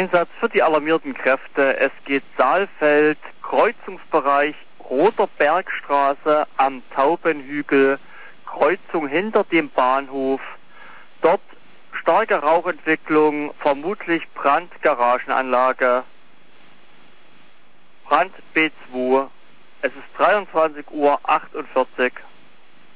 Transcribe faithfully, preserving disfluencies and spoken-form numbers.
Einsatz für die alarmierten Kräfte. Es geht Saalfeld, Kreuzungsbereich Roter Bergstraße am Taubenhügel, Kreuzung hinter dem Bahnhof. Dort starke Rauchentwicklung, vermutlich Brandgaragenanlage. Brand B zwei. Es ist dreiundzwanzig Uhr achtundvierzig.